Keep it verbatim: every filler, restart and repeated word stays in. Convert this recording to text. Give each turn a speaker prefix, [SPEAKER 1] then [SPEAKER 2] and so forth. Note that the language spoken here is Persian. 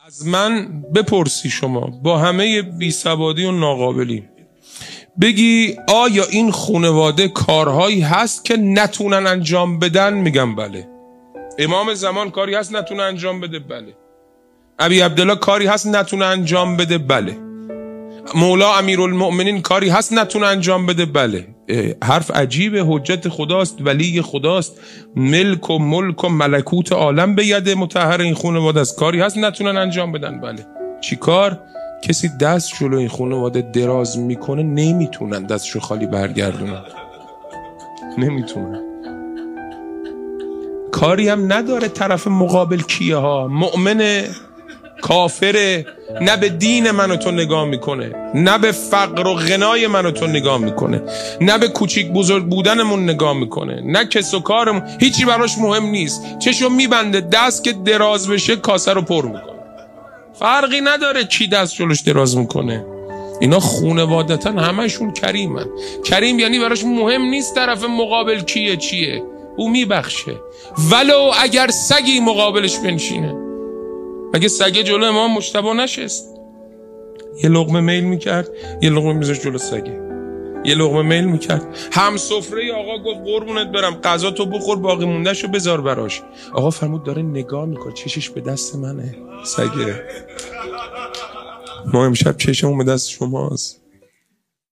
[SPEAKER 1] از من بپرسی شما با همه بیسوادی و ناقابلی، بگی آیا این خانواده کارهایی هست که نتونن انجام بدن؟ میگم بله. امام زمان کاری هست نتونه انجام بده؟ بله. ابی عبدالله کاری هست نتونه انجام بده؟ بله. مولا امیرالمؤمنین کاری هست نتونه انجام بده؟ بله. حرف عجیبه، حجت خداست، ولی خداست، ملک و ملک و ملکوت عالم به ید مطهر این خانواده است، کاری هست نتونن انجام بدن؟ بله. چی کار؟ کسی دست جلو این خانواده دراز میکنه نمیتونن دستشو خالی برگردونن، نمیتونن. کاری هم نداره طرف مقابل کیه ها، مؤمنه کافره، نه به دین من و تو نگاه میکنه، نه به فقر و غنای من و تو نگاه میکنه، نه به کوچیک بزرگ بودنمون نگاه میکنه، نه کس و کارمون، هیچی براش مهم نیست. چشو میبنده، دست که دراز بشه کاسه رو پر میکنه، فرقی نداره کی دست جلوش دراز میکنه. اینا خونوادتا همشون کریمن. کریم یعنی براش مهم نیست طرف مقابل کیه چیه، او میبخشه ولو اگر سگی مقابلش بنشینه. مگه سگه جلو امام مجتبی نشست؟ یه لقمه میل میکرد، یه لقمه میذاشت جلو سگه، یه لقمه میل میکرد. هم سفره آقا گفت قربونت برم غذا تو بخور، باقی موندهشو بذار براش. آقا فرمود داره نگاه میکنه، چشش به دست منه، سگه. ما امشب چشمون به دست شماست.